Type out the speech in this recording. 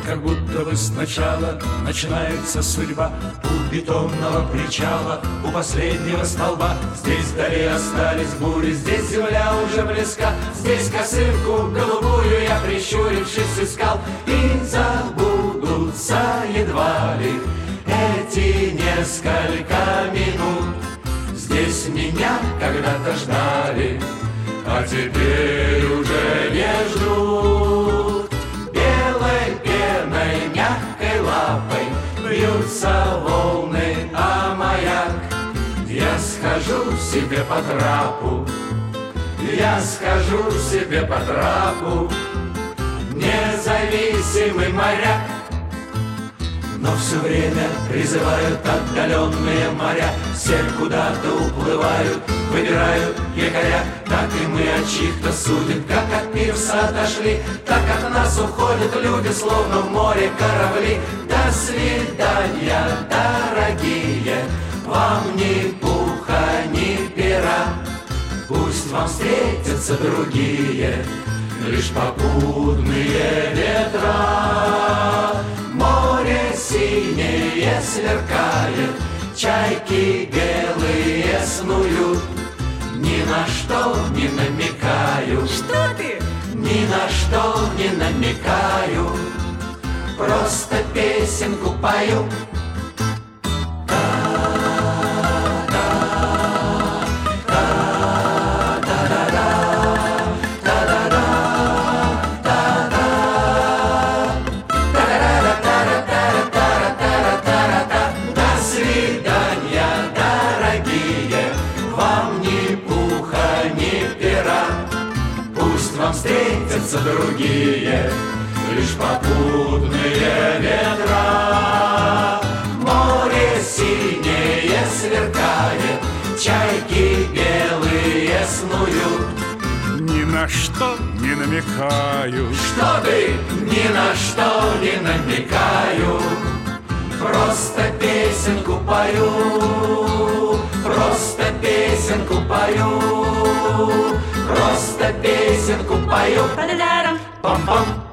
как будто бы сначала начинается судьба. У бетонного причала, у последнего столба. Здесь вдали остались бури, здесь земля уже близка. Здесь косынку голубую я, прищурившись, искал. И забудутся едва ли эти несколько минут. Здесь меня когда-то ждали, а теперь уже не ждут. Белой пеной, мягкой лапой бьются волны, а маяк. Я схожу себе по трапу, я схожу себе по трапу, независимый моряк. Но все время призывают отдаленные моря. Все куда-то уплывают, выбирают якоря. Так и мы от чьих-то судеб, как от пирса отошли, так от нас уходят люди, словно в море корабли. До свидания, дорогие, вам ни пуха, ни пера. Пусть вам встретятся другие, лишь попутные ветра. Море синее сверкает, чайки белые снуют. Ни на что не намекаю. Что ты? Ни на что не намекаю, просто песенку пою. Вам встретятся другие, лишь попутные ветра. Море синее сверкает, чайки белые снуют. Ни на что не намекаю. Что ты? Ни на что не намекаю, просто песенку пою, просто песенку пою, просто песенку пою. Па-да-да-дам. Пам-пам.